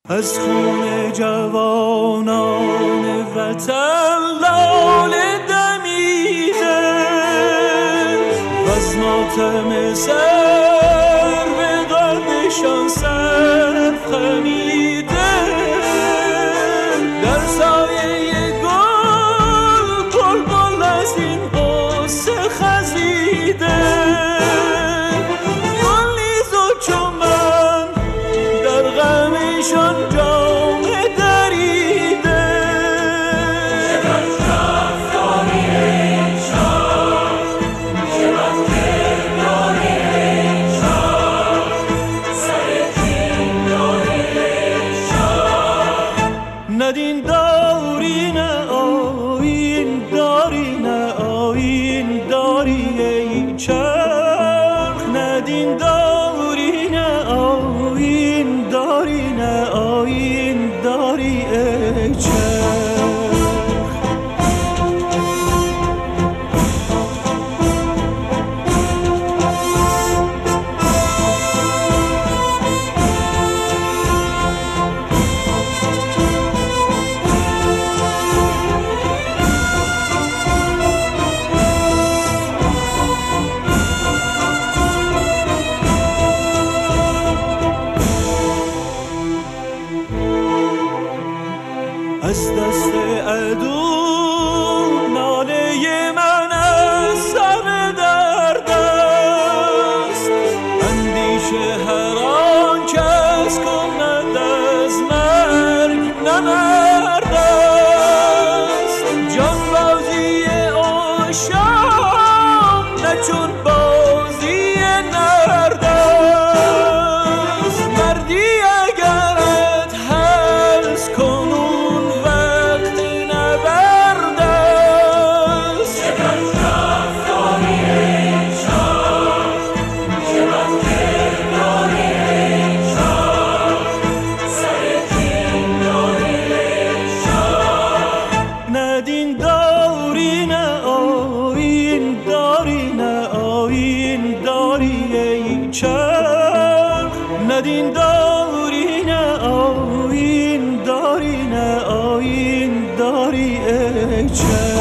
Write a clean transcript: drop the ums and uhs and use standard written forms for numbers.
از خون جوانان وطن لاله دمیده وز ماتم سر به قلبشان سرف خمیده در سایه گل بلبل از این غصه خزیده گل نیز و چمن در غمشان جامه دریده چقدر رفتاری ای شاه چقدر کرداری ای شاه سر کین داری ای شاه ندین داری نه آیین داری نه آیین داری ای چرخ ندین داری نه آیین داری نه آیین داری ای چرخ از دست عدو ناله من از سر درد است اندیشه هر آن کس کند از مرگ نه مرد است جانبازی عاشق نه چون بازی نرد است مردی اگرت هست کنون ندین داری نه آیین داری نه آیین داری ای چرخ ندین داری نه آیین داری نه آیین داری ای چرخ